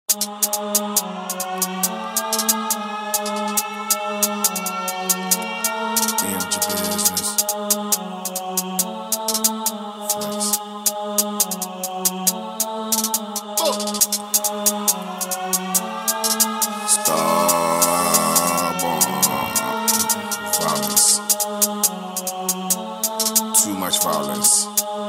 Violence. Too much violence.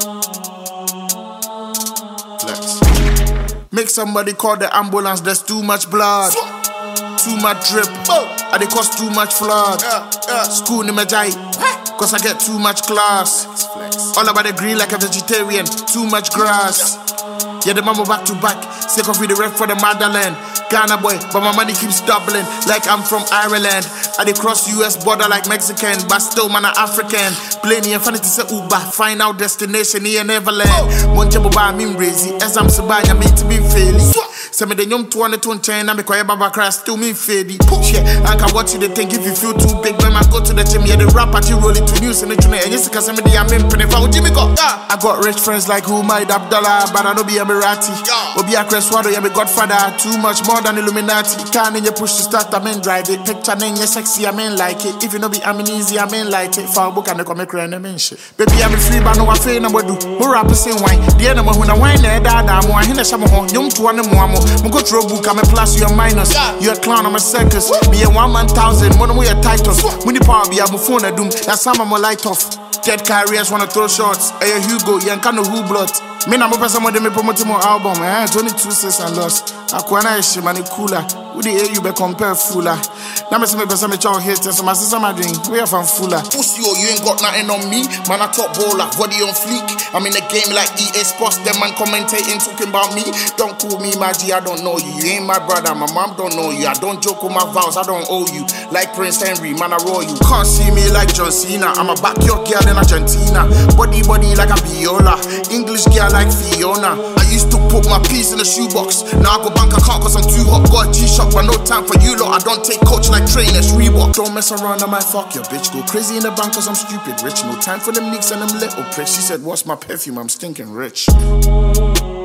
Flex. Make somebody call the ambulance, there's too much blood. Too much drip. And it cost too much flood. School in my jai. Cause I get too much class. All about the green like a vegetarian. Too much grass. Yeah, the mama back to back. Sick of the rep for the motherland. Ghana boy, but my money keeps doubling. Like I'm from Ireland. I dey cross US border like Mexican, but still man a African. Plenty and funny to say Uber. Find out destination here Neverland. Monche boba mean crazy. As I'm sabaya mean to be failing. Say me the young 200 China me quiet baba crash still me fadey. Yeah, I can watch you they think if you feel too big. When I go to the gym, yeah, the rap at you roll it to news and the tune. And yes, cause me the I'm in if I Jimmy go. I got rich friends like who might Abdallah, but I don't be a Emirati. Obi a Cresswado, yeah, me Godfather. Too much more than Illuminati. Can't in your push to start, I mean drive it. Picture name, you sexy, I mean like it. If you know be I'm easy, I mean like it. Foul book and the comic run, I mean shit. Baby, I'm free, but no I feel no do. More rap is wine. The enemy when I wine there, I'm more in the summer home. Young to one more. Go through a book, I'm a plus, you're minus. You're a clown, I'm a circus. Be a 1,000, one way a titles. When the power be a phone, I doom. That's some of my light off. Dead carriers wanna throw shots. Hey, Hugo, you ain't kind of who blood. Me na mo person mo de me promote my album. 22 cents and lost. Akwana ishi mani cooler. Who the you be compare fuller. Now me say me person me chow hate so my sister my drink. We are from fuller. Pussy you ain't got nothing on me. Man I top baller, body on fleek. I'm in the game like EA Sports. Them man commentating talking about me. Don't call me my G, I don't know you. You ain't my brother, my mom don't know you. I don't joke with my vows, I don't owe you. Like Prince Henry, man I roll you. Can't see me like John Cena. I'm a backyard girl in Argentina. Body like a viola. English girl like Fiona. I used to put my piece in the shoebox. Now I go bank account cause I'm too hot. Got a G-Shock but no time for you lot. I don't take coach like trainers, Reebok. Don't mess around, I might fuck your bitch. Go crazy in the bank cause I'm stupid rich. No time for them nicks and them little pricks. She said, what's my perfume? I'm stinking rich.